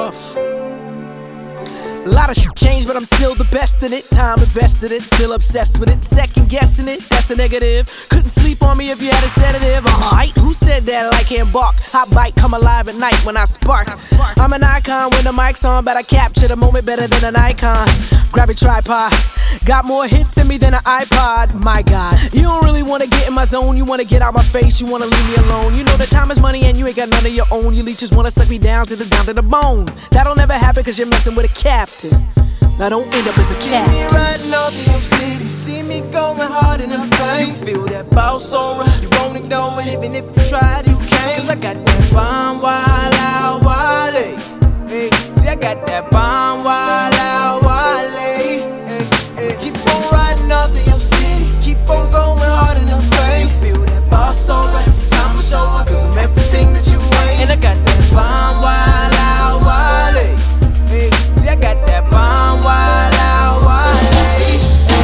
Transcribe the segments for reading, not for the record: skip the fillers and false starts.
tough. A lot of shit changed, but I'm still the best in it. Time invested it, still obsessed with it. Second guessing it, that's a negative. Couldn't sleep on me if you had a sedative. Alright, who said that I can't bark? Hot bite, come alive at night when I spark. I'm an icon when the mic's on, but I capture the moment better than an icon. Grab a tripod, got more hits in me than an iPod. My God, you don't really wanna get in my zone. You wanna get out my face, you wanna leave me alone. You know that time is money and you ain't got none of your own. You leeches wanna suck me down to the bone. That'll never happen cause you're messing with a captain. Now don't end up as a cat. See me riding off in your city, see me going hard in the pain. You feel that boss so right, you won't ignore it even if you tried, you can't. Cause I got that bomb wild out wale. Hey, see I got that bomb wild out wale. Hey, hey. Keep on riding off in your city, keep on going hard in the pain. You feel that boss so right every time I show up, cause I'm everything that you ain't. And I got that bomb wild out wale. Hey, see I got that bomb wild out wale.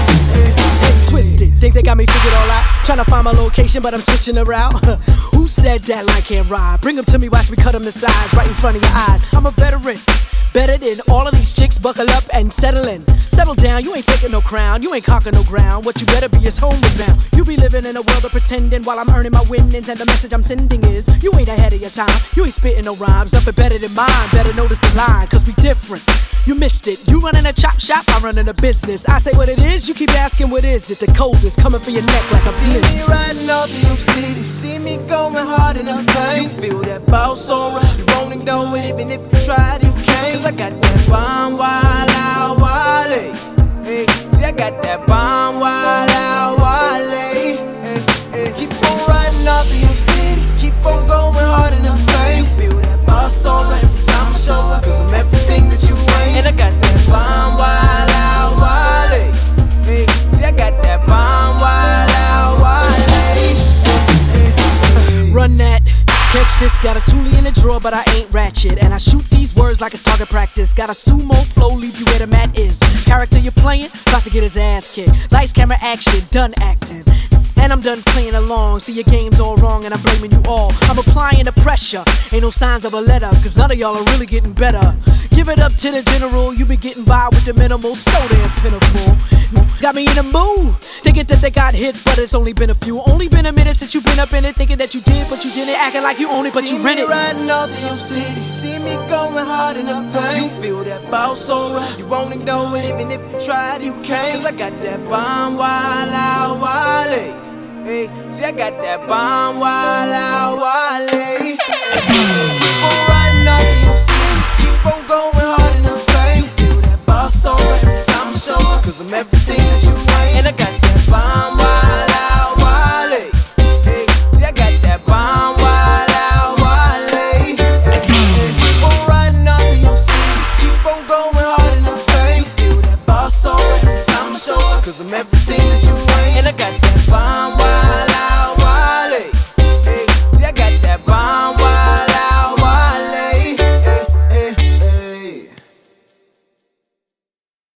Heads twisted, think they got me figured all out. Tryna find my location, but I'm switching the route. Who said that like can't ride? Bring them to me, watch me cut them to size, right in front of your eyes. I'm a veteran, better than all of these chicks. Buckle up and settle in. Settle down, you ain't taking no crown, you ain't conquering no ground. What you better be is homeward bound. You be living in a world of pretending while I'm earning my winnings. And the message I'm sending is, you ain't ahead of your time. You ain't spitting no rhymes, nothing better than mine. Better notice the line, cause we different. You missed it, you running a chop shop, I running a business. I say what it is, you keep asking what is it. The coldest coming for your neck like a bliss. See me riding off in your city, see me going hard in the pain. You feel that boss so right, you won't ignore it even if you tried, you can't. Cause I got that bomb wild out wale. Hey, see I got that bomb wild out wale. Hey, hey. Keep on riding off in your city, keep on going hard in the pain. You feel that boss so right every time I show up, cause I'm everything that you ain't. And I got that bomb wild out wale. Hey, see I got that bomb wild out wale. Run that, catch this, got a toolie in the drawer, but I ain't ratchet. And I shoot these words like it's target practice. Got a sumo flow, leave you where the mat is. Character you're playing, about to get his ass kicked. Lights, camera, action, done acting. And I'm done playing along. See your game's all wrong and I'm blaming you all. I'm applying the pressure, ain't no signs of a let up, cause none of y'all are really getting better. Give it up to the general, you been getting by with the minimal, so damn pitiful. Got me in a mood, thinking that they got hits, but it's only been a few. Only been a minute since you been up in it, thinking that you did, but you didn't. Acting like you own it, but you rent it. See me riding off in your city, see me going hard in the pain. You feel that boss so right, you won't ignore it even if you tried, you can't. Cause I got that bomb wild out wale. Hey, see I got that bomb wild out wale. Keep on riding off in your city, keep on going hard in the pain. Feel that boss so right every time I show up, cause I'm everything that you ain't. And I got that bomb wild out wale. Hey, see I got that bomb wild out wale. Hey, keep on riding off in your city, keep on going hard in the pain. Feel that boss so right every time I show up, cause I'm everything that you ain't. And I got that bomb wild